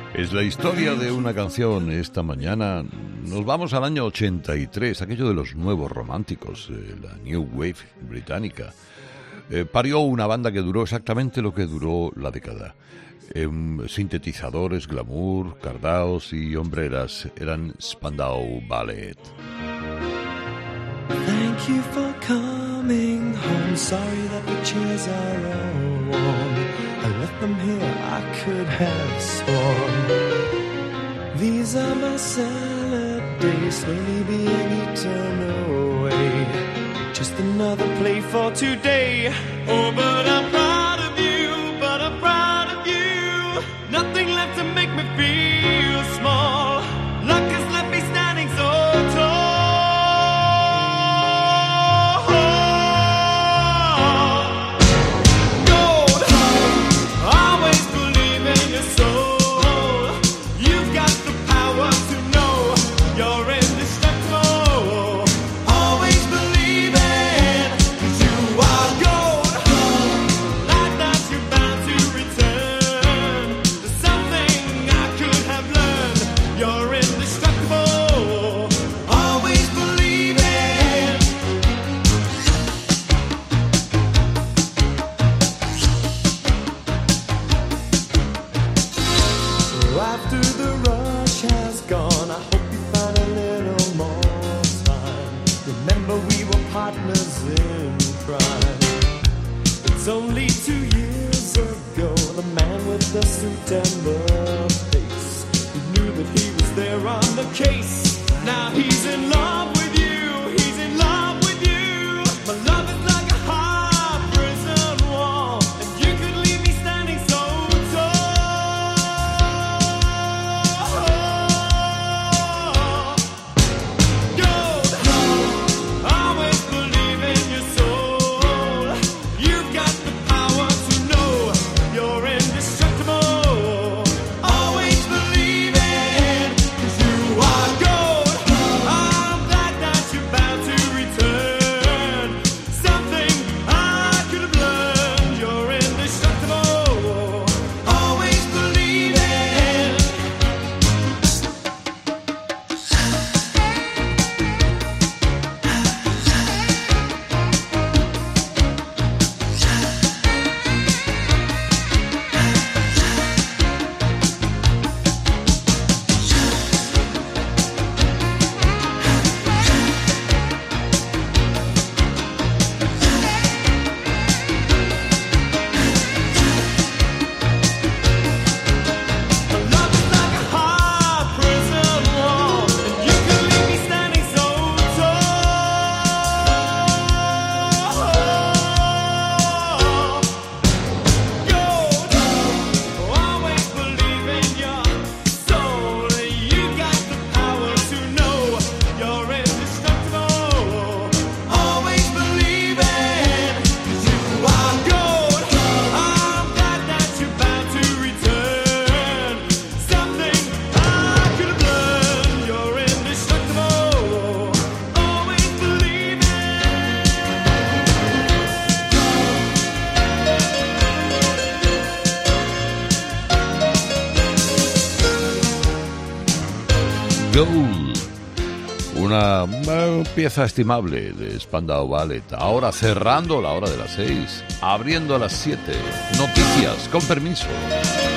Es la historia de una canción. Esta mañana nos vamos al año 83, aquello de los nuevos románticos, la New Wave británica. Parió una banda que duró exactamente lo que duró la década. Sintetizadores, glamour, cardaos y hombreras. Eran Spandau Ballet. Thank you for coming home. Sorry that the chairs are all warm. I left them here, I could have sworn. These are my salad days, slowly being eaten away. Just another play for today. Oh, but I'm proud of you, but I'm proud of you. Nothing left to make me feel small. Luck has left me standing so tall. Una pieza estimable de Spandau Ballet. Ahora cerrando la hora de las 6, abriendo a las 7. Noticias, con permiso.